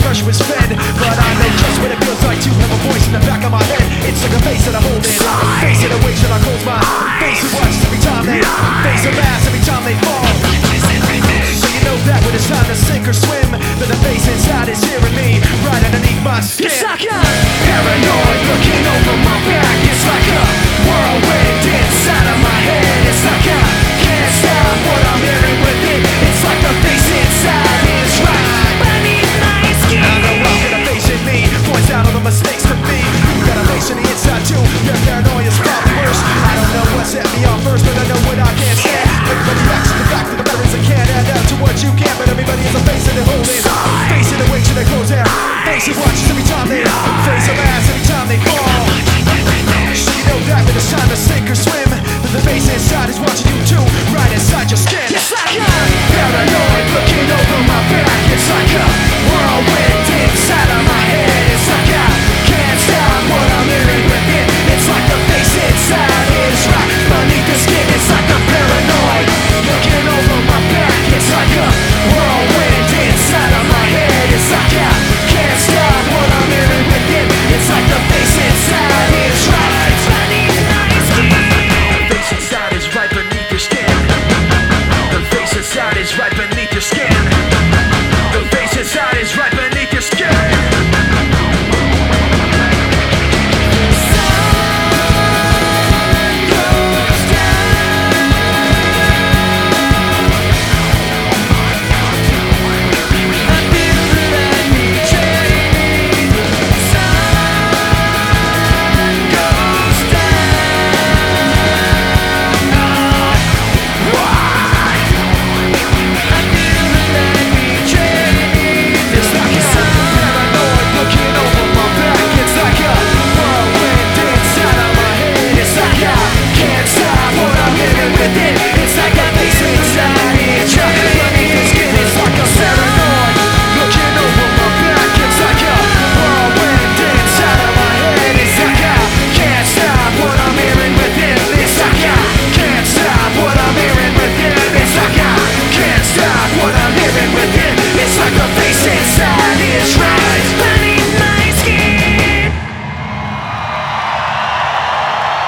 rush was fed. But I know just what it feels like to have a voice in the back of my head. It's like a face that I hold in, face that I wait till I close my face. Who watches every time they face a mass, every time they fall. So you know that when it's time to sink or swim, that the face inside is hearing me right underneath my skin. It's like a paranoid looking over my back. It's like a whirlwind inside of my head. It's like I can't stop what I'm hearing with it. It's like the face inside is right beneath my skin. I know I'm gonna face it, me points out all the mistakes to me. You got a face on the inside too. Your paranoia's probably worse. I don't know what set me off first, but I know what I can't stand. Everybody acts in the back to the veterans and can't add up to what you can. But everybody has a face that they hold in. Face in the way till they close out. Face it watches every time they face a mass, every time they fall. So you know that when it's time to sink or swim, that the face inside is watching you too, right inside your skin. It's like a